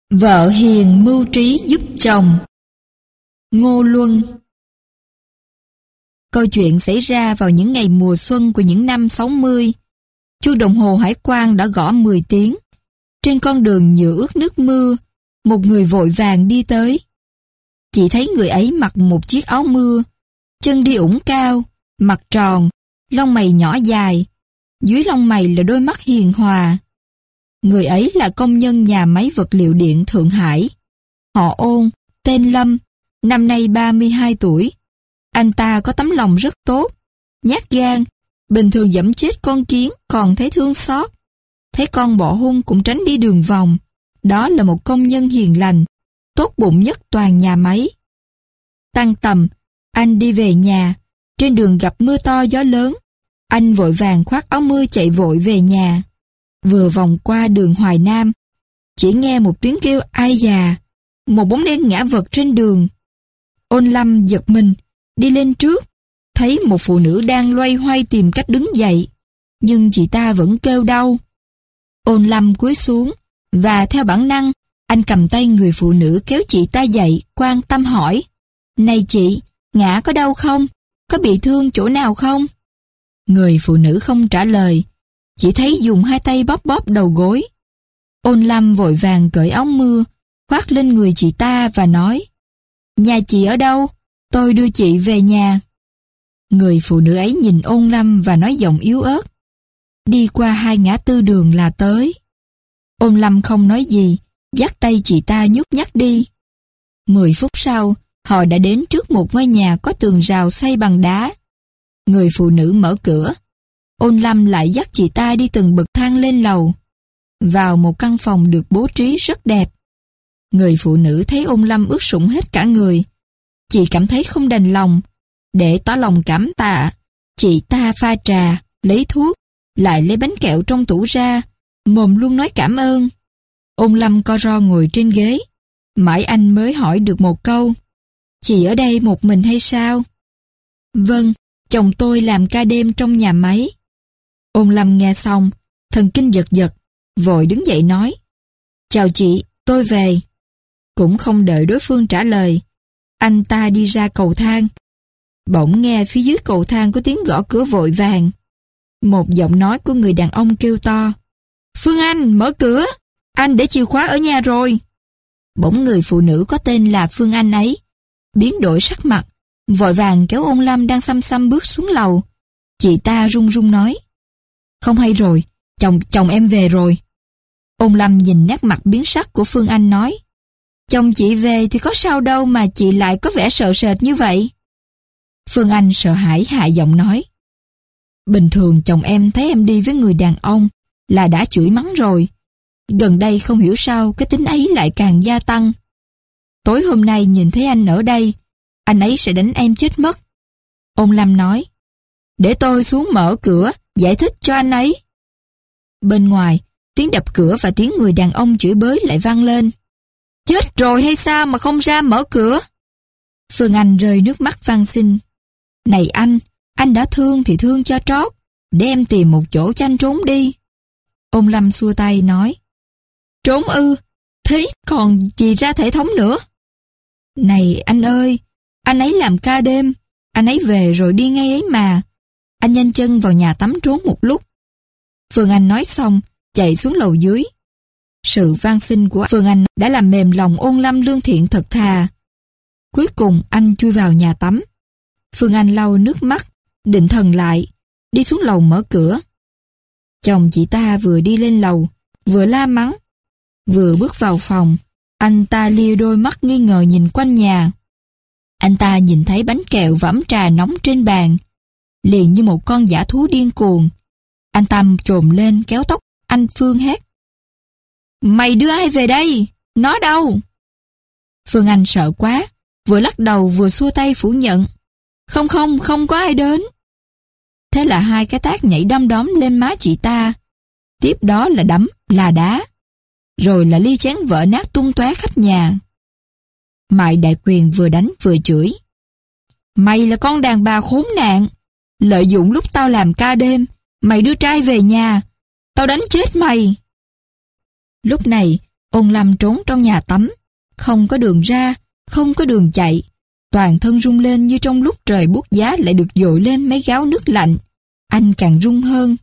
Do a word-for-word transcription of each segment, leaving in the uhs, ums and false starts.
Vợ hiền mưu trí giúp chồng. Ngô Luân. Câu chuyện xảy ra vào những ngày mùa xuân của những năm sáu mươi. Chuông đồng hồ hải quan đã gõ mười tiếng. Trên con đường nhựa ướt nước mưa, một người vội vàng đi tới. Chị thấy người ấy mặc một chiếc áo mưa, chân đi ủng cao, mặt tròn, lông mày nhỏ dài, dưới lông mày là đôi mắt hiền hòa. Người ấy là công nhân nhà máy vật liệu điện Thượng Hải. Họ Ôn, tên Lâm, năm nay ba mươi hai tuổi. Anh ta có tấm lòng rất tốt, nhát gan, bình thường giẫm chết con kiến còn thấy thương xót. Thấy con bỏ hung cũng tránh đi đường vòng. Đó là một công nhân hiền lành, tốt bụng nhất toàn nhà máy. Tăng tầm, anh đi về nhà, trên đường gặp mưa to gió lớn. Anh vội vàng khoác áo mưa chạy vội về nhà. Vừa vòng qua đường Hoài Nam, chỉ nghe một tiếng kêu ai già, một bóng đen ngã vật trên đường. Ôn Lâm giật mình, đi lên trước, thấy một phụ nữ đang loay hoay tìm cách đứng dậy, nhưng chị ta vẫn kêu đau. Ôn Lâm cúi xuống, và theo bản năng, anh cầm tay người phụ nữ kéo chị ta dậy, quan tâm hỏi: "Này chị, ngã có đau không? Có bị thương chỗ nào không?" Người phụ nữ không trả lời, chỉ thấy dùng hai tay bóp bóp đầu gối. Ôn Lâm vội vàng cởi áo mưa, khoác lên người chị ta và nói: "Nhà chị ở đâu? Tôi đưa chị về nhà." Người phụ nữ ấy nhìn Ôn Lâm và nói giọng yếu ớt: "Đi qua hai ngã tư đường là tới." Ôn Lâm không nói gì, dắt tay chị ta nhúc nhắc đi. Mười phút sau, họ đã đến trước một ngôi nhà có tường rào xây bằng đá. Người phụ nữ mở cửa. Ôn Lâm lại dắt chị ta đi từng bậc thang lên lầu, vào một căn phòng được bố trí rất đẹp. Người phụ nữ thấy Ôn Lâm ướt sũng hết cả người. Chị cảm thấy không đành lòng. Để tỏ lòng cảm tạ, chị ta pha trà, lấy thuốc, lại lấy bánh kẹo trong tủ ra, mồm luôn nói cảm ơn. Ôn Lâm co ro ngồi trên ghế. Mãi anh mới hỏi được một câu: "Chị ở đây một mình hay sao?" "Vâng, chồng tôi làm ca đêm trong nhà máy." Ôn Lâm nghe xong, thần kinh giật giật, vội đứng dậy nói: "Chào chị, tôi về." Cũng không đợi đối phương trả lời, anh ta đi ra cầu thang. Bỗng nghe phía dưới cầu thang có tiếng gõ cửa vội vàng. Một giọng nói của người đàn ông kêu to: "Phương Anh, mở cửa, anh để chìa khóa ở nhà rồi." Bỗng người phụ nữ có tên là Phương Anh ấy biến đổi sắc mặt, vội vàng kéo Ôn Lâm đang xăm xăm bước xuống lầu. Chị ta run run nói: "Không hay rồi, chồng chồng em về rồi." Ôn Lâm nhìn nét mặt biến sắc của Phương Anh nói: "Chồng chị về thì có sao đâu mà chị lại có vẻ sợ sệt như vậy?" Phương Anh sợ hãi hạ giọng nói: "Bình thường chồng em thấy em đi với người đàn ông là đã chửi mắng rồi. Gần đây không hiểu sao cái tính ấy lại càng gia tăng. Tối hôm nay nhìn thấy anh ở đây, anh ấy sẽ đánh em chết mất." Ôn Lâm nói: "Để tôi xuống mở cửa, giải thích cho anh ấy." Bên ngoài, tiếng đập cửa và tiếng người đàn ông chửi bới lại vang lên. "Chết rồi hay sao mà không ra mở cửa?" Phương Anh rơi nước mắt van xin: "Này anh, anh đã thương thì thương cho trót, để em tìm một chỗ cho anh trốn đi." Ôn Lâm xua tay nói: "Trốn ư, thế còn gì ra thể thống nữa." "Này anh ơi, anh ấy làm ca đêm, anh ấy về rồi đi ngay ấy mà. Anh nhanh chân vào nhà tắm trốn một lúc." Phương Anh nói xong, chạy xuống lầu dưới. Sự van xin của Phương Anh đã làm mềm lòng Ôn Lâm lương thiện thật thà. Cuối cùng anh chui vào nhà tắm. Phương Anh lau nước mắt, định thần lại, đi xuống lầu mở cửa. Chồng chị ta vừa đi lên lầu, vừa la mắng. Vừa bước vào phòng, anh ta lia đôi mắt nghi ngờ nhìn quanh nhà. Anh ta nhìn thấy bánh kẹo và ấm trà nóng trên bàn, liền như một con dã thú điên cuồng. Anh ta chồm lên kéo tóc anh Phương hét: "Mày đưa ai về đây? Nó đâu?" Phương Anh sợ quá, vừa lắc đầu vừa xua tay phủ nhận: Không không, không có ai đến." Thế là hai cái tát nhảy đom đóm lên má chị ta. Tiếp đó là đấm, là đá. Rồi là ly chén vỡ nát tung tóe khắp nhà. Mại Đại Quyền vừa đánh vừa chửi: "Mày là con đàn bà khốn nạn, lợi dụng lúc tao làm ca đêm, mày đưa trai về nhà, tao đánh chết mày." Lúc này, Ôn Lâm trốn trong nhà tắm, không có đường ra, không có đường chạy, toàn thân rung lên như trong lúc trời buốt giá lại được dội lên mấy gáo nước lạnh. Anh càng run hơn.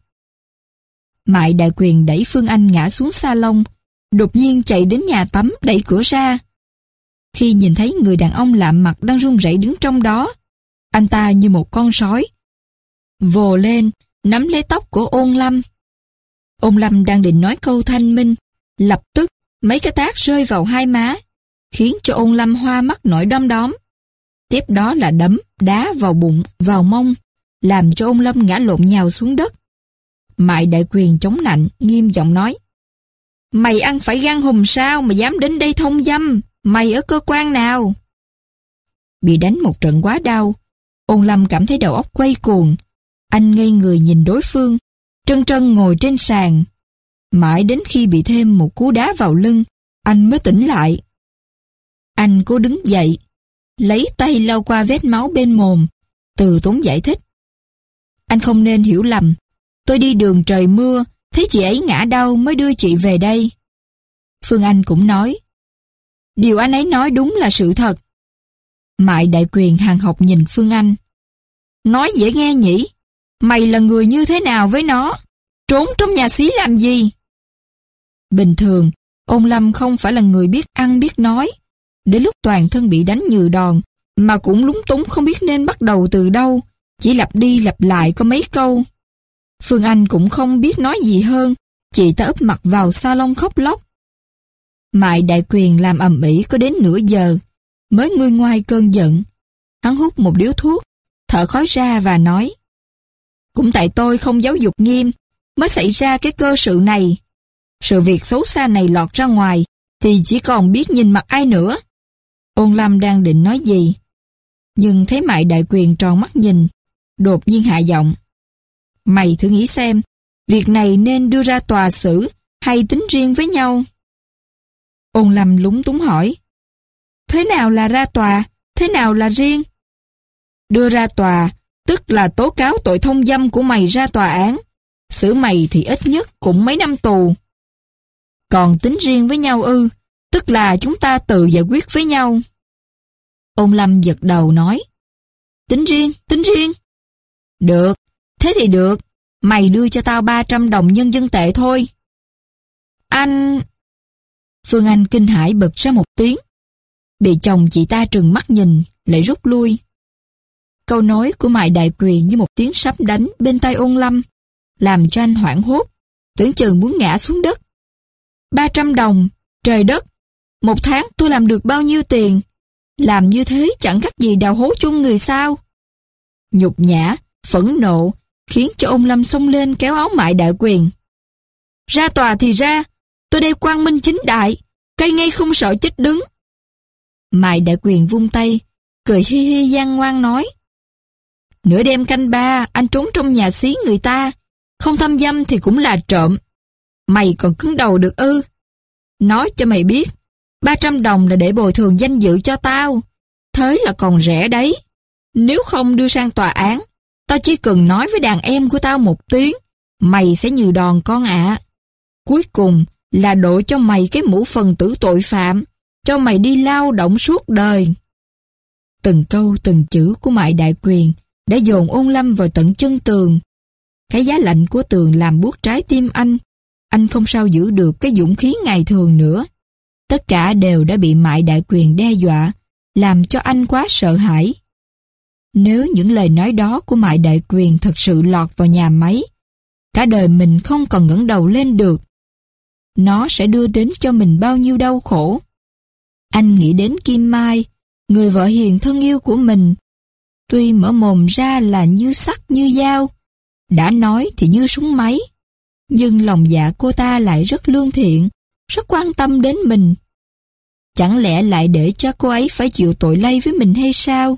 Mại Đại Quyền đẩy Phương Anh ngã xuống salon, đột nhiên chạy đến nhà tắm đẩy cửa ra. Khi nhìn thấy người đàn ông lạ mặt đang run rẩy đứng trong đó, anh ta như một con sói vồ lên, nắm lấy tóc của Ôn Lâm. Ôn Lâm đang định nói câu thanh minh, lập tức mấy cái tát rơi vào hai má, khiến cho Ôn Lâm hoa mắt nổi đom đóm. Tiếp đó là đấm, đá vào bụng, vào mông, làm cho Ôn Lâm ngã lộn nhào xuống đất. Mại Đại Quyền chống nạnh, nghiêm giọng nói: "Mày ăn phải gan hùm sao mà dám đến đây thông dâm? Mày ở cơ quan nào?" Bị đánh một trận quá đau, Ôn Lâm cảm thấy đầu óc quay cuồng. Anh ngây người nhìn đối phương, trân trân ngồi trên sàn. Mãi đến khi bị thêm một cú đá vào lưng, anh mới tỉnh lại. Anh cố đứng dậy, lấy tay lau qua vết máu bên mồm, từ tốn giải thích: "Anh không nên hiểu lầm. Tôi đi đường trời mưa, thấy chị ấy ngã đau mới đưa chị về đây." Phương Anh cũng nói: "Điều anh ấy nói đúng là sự thật." Mại Đại Quyền hàn học nhìn Phương Anh: "Nói dễ nghe nhỉ? Mày là người như thế nào với nó? Trốn trong nhà xí làm gì?" Bình thường, Ôn Lâm không phải là người biết ăn biết nói. Đến lúc toàn thân bị đánh như đòn, mà cũng lúng túng không biết nên bắt đầu từ đâu, chỉ lặp đi lặp lại có mấy câu. Phương Anh cũng không biết nói gì hơn, chị ta úp mặt vào salon khóc lóc. Mại Đại Quyền làm ầm ĩ có đến nửa giờ, mới nguôi ngoai cơn giận. Hắn hút một điếu thuốc, thở khói ra và nói: "Cũng tại tôi không giáo dục nghiêm, mới xảy ra cái cơ sự này. Sự việc xấu xa này lọt ra ngoài, thì chỉ còn biết nhìn mặt ai nữa." Ôn Lâm đang định nói gì, nhưng thấy Mại Đại Quyền tròn mắt nhìn, đột nhiên hạ giọng: "Mày thử nghĩ xem, việc này nên đưa ra tòa xử hay tính riêng với nhau?" Ôn Lâm lúng túng hỏi: "Thế nào là ra tòa, thế nào là riêng?" "Đưa ra tòa, tức là tố cáo tội thông dâm của mày ra tòa án. Xử mày thì ít nhất cũng mấy năm tù. Còn tính riêng với nhau ư, tức là chúng ta tự giải quyết với nhau." Ôn Lâm giật đầu nói: "Tính riêng, tính riêng." "Được, thế thì được. Mày đưa cho tao ba trăm đồng nhân dân tệ thôi." "Anh..." Phương Anh kinh hãi bật ra một tiếng. Bị chồng chị ta trừng mắt nhìn, lại rút lui. Câu nói của Mại Đại Quyền như một tiếng sấm đánh bên tai Ôn Lâm, làm cho anh hoảng hốt, tưởng chừng muốn ngã xuống đất. Ba trăm đồng, trời đất, một tháng tôi làm được bao nhiêu tiền? Làm như thế chẳng khác gì đào hố chung người sao? Nhục nhã, phẫn nộ, khiến cho Ôn Lâm xông lên kéo áo Mại Đại Quyền. "Ra tòa thì ra, tôi đây quang minh chính đại, cây ngay không sợ chết đứng." Mại Đại Quyền vung tay, cười hi hi gian ngoan nói: "Nửa đêm canh ba, anh trốn trong nhà xí người ta, không thăm dâm thì cũng là trộm. Mày còn cứng đầu được ư? Nói cho mày biết, ba trăm đồng là để bồi thường danh dự cho tao. Thế là còn rẻ đấy. Nếu không đưa sang tòa án, tao chỉ cần nói với đàn em của tao một tiếng, mày sẽ nhừ đòn con ạ. Cuối cùng là độ cho mày cái mũ phần tử tội phạm, cho mày đi lao động suốt đời." Từng câu từng chữ của Mại Đại Quyền đã dồn Ôn Lâm vào tận chân tường. Cái giá lạnh của tường làm buốt trái tim anh. Anh không sao giữ được cái dũng khí ngày thường nữa. Tất cả đều đã bị Mại Đại Quyền đe dọa, làm cho anh quá sợ hãi. Nếu những lời nói đó của Mại Đại Quyền thật sự lọt vào nhà máy, cả đời mình không còn ngẩng đầu lên được. Nó sẽ đưa đến cho mình bao nhiêu đau khổ. Anh nghĩ đến Kim Mai, người vợ hiền thân yêu của mình. Tuy mở mồm ra là như sắc như dao, đã nói thì như súng máy, nhưng lòng dạ cô ta lại rất lương thiện, rất quan tâm đến mình. Chẳng lẽ lại để cho cô ấy phải chịu tội lây với mình hay sao?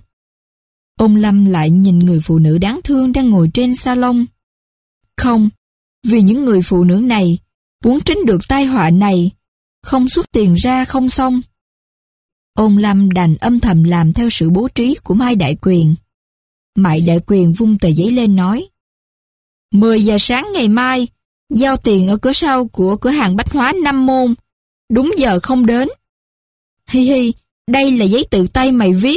Ôn Lâm lại nhìn người phụ nữ đáng thương đang ngồi trên salon. Không, vì những người phụ nữ này muốn tránh được tai họa này, không xuất tiền ra không xong. Ôn Lâm đành âm thầm làm theo sự bố trí của Mai Đại Quyền. Mại Đại Quyền vung tờ giấy lên nói: mười giờ sáng ngày mai, giao tiền ở cửa sau của cửa hàng bách hóa Năm Môn, đúng giờ không đến. Hi hi, đây là giấy tự tay mày viết.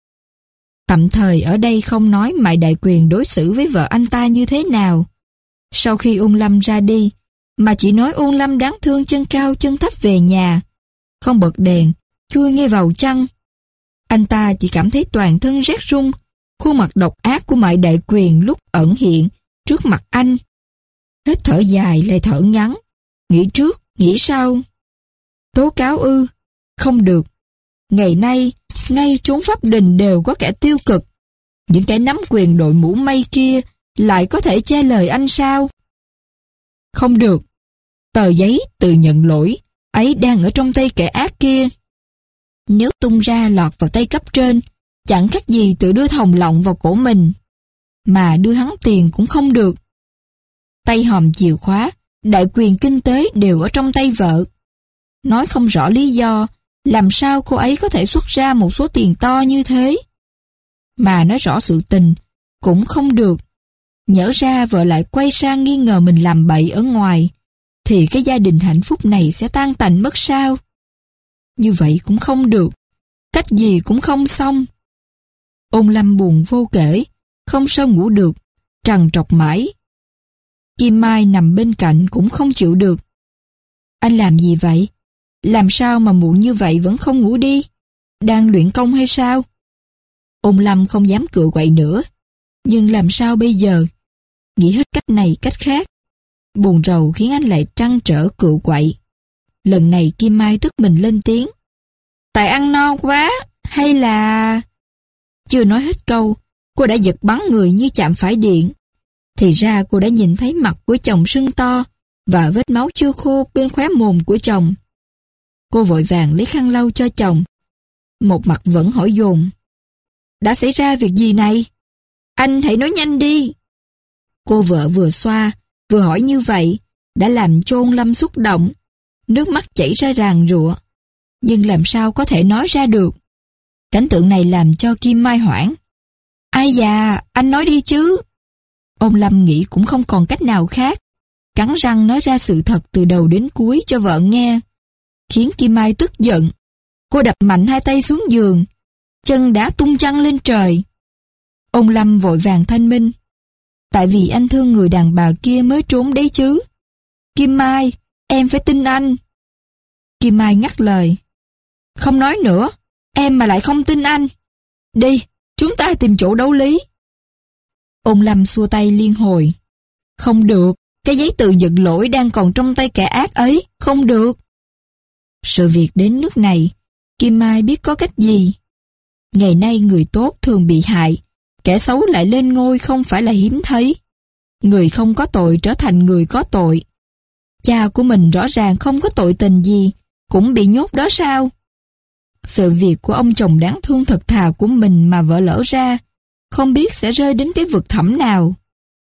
Tạm thời ở đây không nói Mại Đại Quyền đối xử với vợ anh ta như thế nào. Sau khi Ôn Lâm ra đi, mà chỉ nói Ôn Lâm đáng thương chân cao chân thấp về nhà, không bật đèn, chui ngay vào chăn. Anh ta chỉ cảm thấy toàn thân rét run, khuôn mặt độc ác của Mại Đại Quyền lúc ẩn hiện trước mặt anh. Hít thở dài lại thở ngắn, nghĩ trước, nghĩ sau. Tố cáo ư? Không được. Ngày nay, ngay chốn pháp đình đều có kẻ tiêu cực. Những kẻ nắm quyền đội mũ mây kia lại có thể che lời anh sao? Không được. Tờ giấy tự nhận lỗi ấy đang ở trong tay kẻ ác kia. Nếu tung ra lọt vào tay cấp trên, chẳng khác gì tự đưa thòng lọng vào cổ mình. Mà đưa hắn tiền cũng không được. Tay hòm chìa khóa, đại quyền kinh tế đều ở trong tay vợ. Nói không rõ lý do, làm sao cô ấy có thể xuất ra một số tiền to như thế? Mà nói rõ sự tình, cũng không được. Nhỡ ra vợ lại quay sang nghi ngờ mình làm bậy ở ngoài, thì cái gia đình hạnh phúc này sẽ tan tành mất sao? Như vậy cũng không được, cách gì cũng không xong. Ôn Lâm buồn vô kể, không sao ngủ được, trằn trọc mãi. Kim Mai nằm bên cạnh cũng không chịu được. Anh làm gì vậy? Làm sao mà muộn như vậy vẫn không ngủ đi? Đang luyện công hay sao? Ôn Lâm không dám cựa quậy nữa. Nhưng làm sao bây giờ? Nghĩ hết cách này cách khác. Buồn rầu khiến anh lại trăn trở cựa quậy. Lần này Kim Mai tức mình lên tiếng. Tại ăn no quá, hay là... Chưa nói hết câu, cô đã giật bắn người như chạm phải điện. Thì ra cô đã nhìn thấy mặt của chồng sưng to và vết máu chưa khô bên khóe mồm của chồng. Cô vội vàng lấy khăn lau cho chồng. Một mặt vẫn hỏi dồn. Đã xảy ra việc gì này? Anh hãy nói nhanh đi. Cô vợ vừa xoa, vừa hỏi như vậy, đã làm cho Ôn Lâm xúc động. Nước mắt chảy ra ràng rụa. Nhưng làm sao có thể nói ra được? Cảnh tượng này làm cho Kim Mai hoảng. Ai da, anh nói đi chứ. Ôn Lâm nghĩ cũng không còn cách nào khác. Cắn răng nói ra sự thật từ đầu đến cuối cho vợ nghe. Khiến Kim Mai tức giận. Cô đập mạnh hai tay xuống giường. Chân đã tung chăn lên trời. Ôn Lâm vội vàng thanh minh. Tại vì anh thương người đàn bà kia mới trốn đấy chứ. Kim Mai, em phải tin anh. Kim Mai ngắt lời. Không nói nữa, em mà lại không tin anh. Đi, chúng ta tìm chỗ đấu lý. Ôn Lâm xua tay liên hồi. Không được, cái giấy tờ nhận lỗi đang còn trong tay kẻ ác ấy, không được. Sự việc đến nước này, Kim Mai biết có cách gì. Ngày nay người tốt thường bị hại, kẻ xấu lại lên ngôi không phải là hiếm thấy. Người không có tội trở thành người có tội. Cha của mình rõ ràng không có tội tình gì, cũng bị nhốt đó sao? Sự việc của ông chồng đáng thương thật thà của mình mà vỡ lỡ ra, không biết sẽ rơi đến cái vực thẳm nào.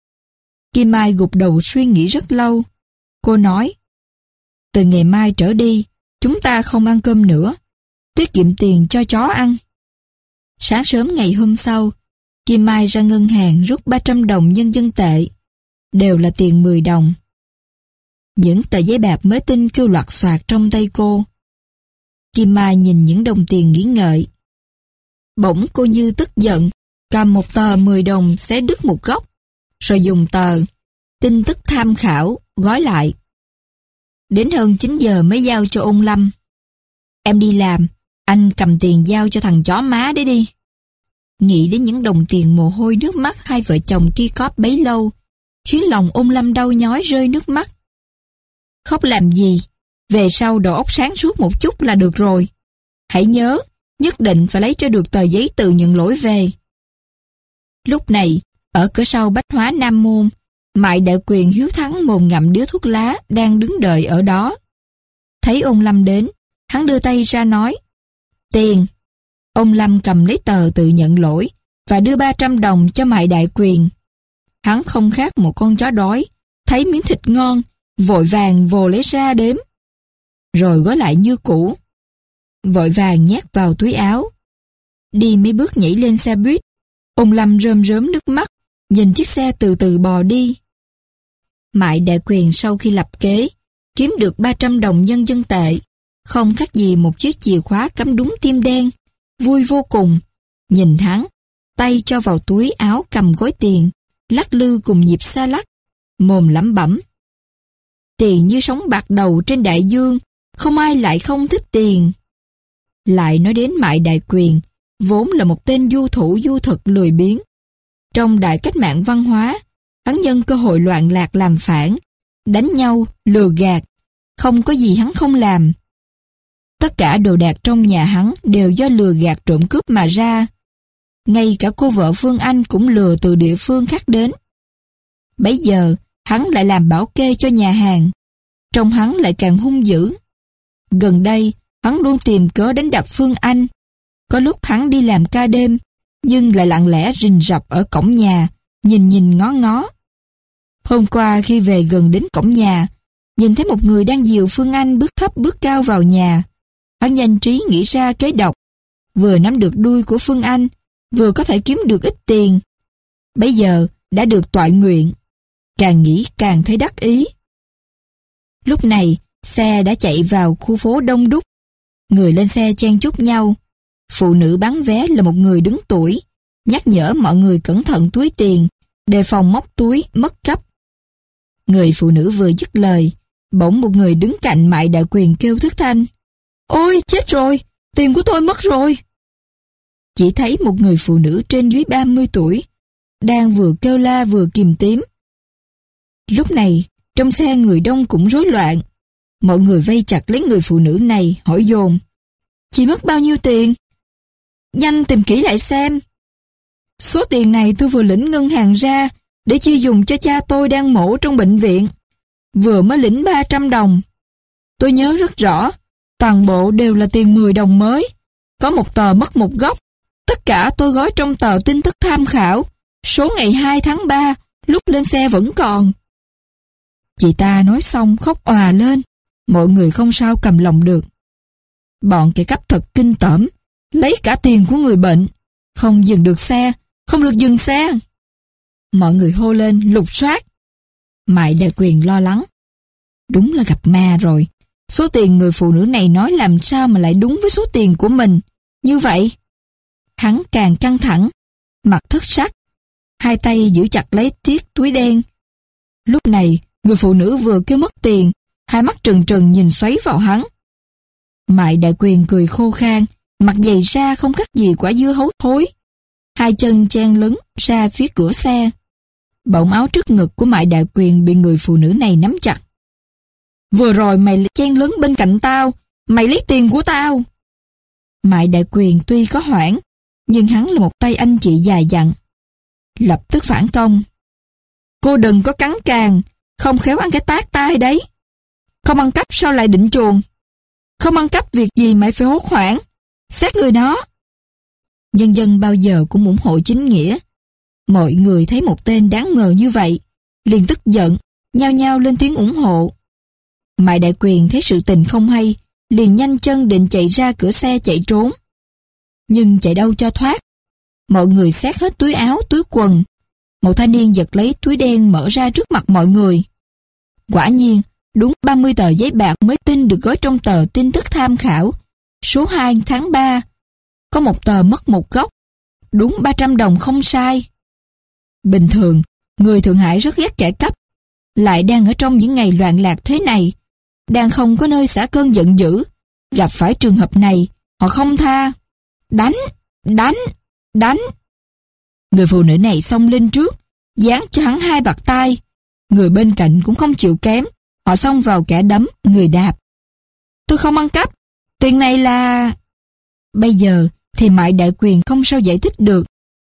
Kim Mai gục đầu suy nghĩ rất lâu. Cô nói, từ ngày mai trở đi, chúng ta không ăn cơm nữa, tiết kiệm tiền cho chó ăn. Sáng sớm ngày hôm sau, Kim Mai ra ngân hàng rút ba trăm đồng nhân dân tệ, đều là tiền mười đồng. Những tờ giấy bạc mới tinh kêu loạt xoạt trong tay cô. Kim Mai nhìn những đồng tiền nghĩ ngợi. Bỗng cô như tức giận, cầm một tờ mười đồng xé đứt một góc, rồi dùng tờ tin tức tham khảo gói lại. Đến hơn chín giờ mới giao cho Ôn Lâm. Em đi làm, anh cầm tiền giao cho thằng chó má đấy đi. Nghĩ đến những đồng tiền mồ hôi nước mắt hai vợ chồng kia cóp bấy lâu, khiến lòng Ôn Lâm đau nhói rơi nước mắt. Khóc làm gì, về sau đầu óc sáng suốt một chút là được rồi. Hãy nhớ, nhất định phải lấy cho được tờ giấy từ nhận lỗi về. Lúc này, ở cửa sau Bách Hóa Nam Môn, Mại Đại Quyền hiếu thắng mồm ngậm điếu thuốc lá đang đứng đợi ở đó. Thấy Ôn Lâm đến, hắn đưa tay ra nói, tiền. Ôn Lâm cầm lấy tờ tự nhận lỗi và đưa ba trăm đồng cho Mại Đại Quyền. Hắn không khác một con chó đói, thấy miếng thịt ngon, vội vàng vồ lấy ra đếm, rồi gói lại như cũ. Vội vàng nhét vào túi áo. Đi mấy bước nhảy lên xe buýt, Ôn Lâm rơm rớm nước mắt, nhìn chiếc xe từ từ bò đi. Mại Đại Quyền sau khi lập kế, kiếm được ba trăm đồng nhân dân tệ, không khác gì một chiếc chìa khóa cắm đúng tim đen, vui vô cùng. Nhìn hắn, tay cho vào túi áo cầm gói tiền, lắc lư cùng nhịp xa lắc, mồm lẩm bẩm. Tiền như sóng bạc đầu trên đại dương, không ai lại không thích tiền. Lại nói đến Mại Đại Quyền, vốn là một tên du thủ du thực lười biếng. Trong đại cách mạng văn hóa, hắn nhân cơ hội loạn lạc làm phản, đánh nhau, lừa gạt, không có gì hắn không làm. Tất cả đồ đạc trong nhà hắn đều do lừa gạt trộm cướp mà ra. Ngay cả cô vợ Phương Anh cũng lừa từ địa phương khác đến. Bấy giờ, hắn lại làm bảo kê cho nhà hàng. Trông hắn lại càng hung dữ. Gần đây, hắn luôn tìm cớ đánh đập Phương Anh. Có lúc hắn đi làm ca đêm, nhưng lại lặng lẽ rình rập ở cổng nhà, nhìn nhìn ngó ngó. Hôm qua khi về gần đến cổng nhà, nhìn thấy một người đang dìu Phương Anh bước thấp bước cao vào nhà. Hắn nhanh trí nghĩ ra kế độc, vừa nắm được đuôi của Phương Anh, vừa có thể kiếm được ít tiền. Bây giờ đã được toại nguyện, càng nghĩ càng thấy đắc ý. Lúc này, xe đã chạy vào khu phố đông đúc. Người lên xe chen chúc nhau. Phụ nữ bán vé là một người đứng tuổi, nhắc nhở mọi người cẩn thận túi tiền, đề phòng móc túi, mất cắp. Người phụ nữ vừa dứt lời, bỗng một người đứng cạnh Mại Đại Quyền kêu thất thanh. Ôi, chết rồi, tiền của tôi mất rồi. Chỉ thấy một người phụ nữ trên dưới ba mươi tuổi, đang vừa kêu la vừa kìm tím. Lúc này, trong xe người đông cũng rối loạn. Mọi người vây chặt lấy người phụ nữ này, hỏi dồn. Chị mất bao nhiêu tiền? Nhanh tìm kỹ lại xem. Số tiền này tôi vừa lĩnh ngân hàng ra để chi dùng cho cha tôi đang mổ trong bệnh viện. Vừa mới lĩnh ba trăm đồng. Tôi nhớ rất rõ, toàn bộ đều là tiền mười đồng mới. Có một tờ mất một góc. Tất cả tôi gói trong tờ tin tức tham khảo. Số ngày hai tháng ba, lúc lên xe vẫn còn. Chị ta nói xong khóc òa lên. Mọi người không sao cầm lòng được. Bọn kẻ cắp thật kinh tởm, lấy cả tiền của người bệnh. Không dừng được xe, không được dừng xe. Mọi người hô lên lục soát. Mại Đại Quyền lo lắng. Đúng là gặp ma rồi. Số tiền người phụ nữ này nói làm sao mà lại đúng với số tiền của mình. Như vậy, hắn càng căng thẳng, mặt thất sắc, hai tay giữ chặt lấy chiếc túi đen. Lúc này, người phụ nữ vừa kêu mất tiền, hai mắt trừng trừng nhìn xoáy vào hắn. Mại Đại Quyền cười khô khan, mặt dày ra không khác gì quả dưa hấu thối. Hai chân chen lấn ra phía cửa xe. Bọng áo trước ngực của Mại Đại Quyền bị người phụ nữ này nắm chặt. Vừa rồi mày chen lấn bên cạnh tao, mày lấy tiền của tao. Mại Đại Quyền tuy có hoảng, nhưng hắn là một tay anh chị dài dặn. Lập tức phản công. Cô đừng có cắn càng, không khéo ăn cái tát tai đấy. Không ăn cắp sao lại định chuồng? Không ăn cắp việc gì mày phải hốt hoảng. Xét người đó. Nhân dân bao giờ cũng ủng hộ chính nghĩa. Mọi người thấy một tên đáng ngờ như vậy, liền tức giận, nhao nhao lên tiếng ủng hộ. Mại Đại Quyền thấy sự tình không hay, liền nhanh chân định chạy ra cửa xe chạy trốn. Nhưng chạy đâu cho thoát. Mọi người xét hết túi áo, túi quần. Một thanh niên giật lấy túi đen mở ra trước mặt mọi người. Quả nhiên, đúng ba mươi tờ giấy bạc mới tin được gói trong tờ tin tức tham khảo. Số hai tháng ba. Có một tờ mất một góc. Đúng ba trăm đồng không sai. Bình thường, người Thượng Hải rất ghét kẻ cắp. Lại đang ở trong những ngày loạn lạc thế này. Đang không có nơi xả cơn giận dữ. Gặp phải trường hợp này, họ không tha. Đánh, đánh, đánh. Người phụ nữ này xông lên trước, giáng cho hắn hai bạt tai. Người bên cạnh cũng không chịu kém. Họ xông vào kẻ đấm, người đạp. Tôi không ăn cắp. Tiền này là... Bây giờ thì Mại Đại Quyền không sao giải thích được.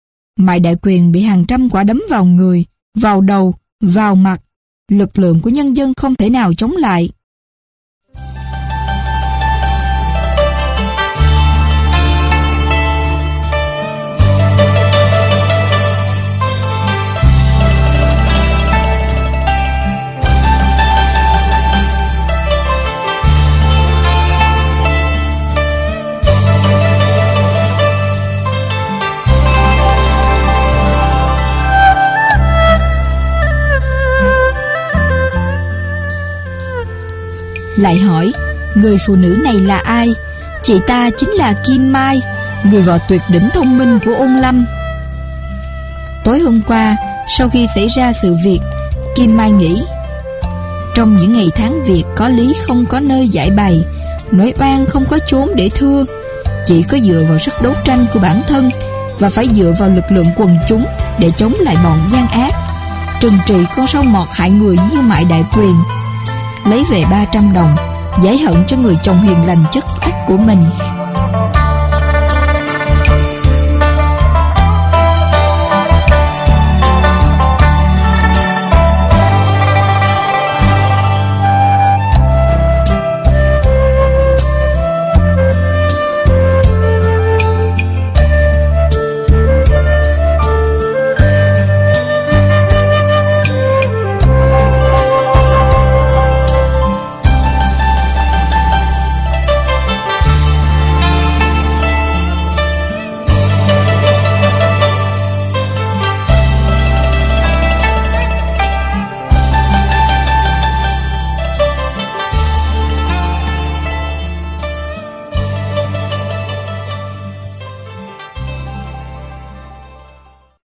Mại Đại Quyền bị hàng trăm quả đấm vào người, vào đầu, vào mặt. Lực lượng của nhân dân không thể nào chống lại. Lại hỏi, Người phụ nữ này là ai? Chị ta chính là Kim Mai, người vợ tuyệt đỉnh thông minh của Ôn Lâm. Tối hôm qua, sau khi xảy ra sự việc, Kim Mai nghĩ, trong những ngày tháng việc có lý không có nơi giải bày, nỗi oan không có chốn để thưa, chỉ có dựa vào sức đấu tranh của bản thân và phải dựa vào lực lượng quần chúng để chống lại bọn gian ác, trừng trị con sâu mọt hại người như Mại Đại Quyền, lấy về ba trăm đồng giải hận cho người chồng hiền lành chất ác của mình.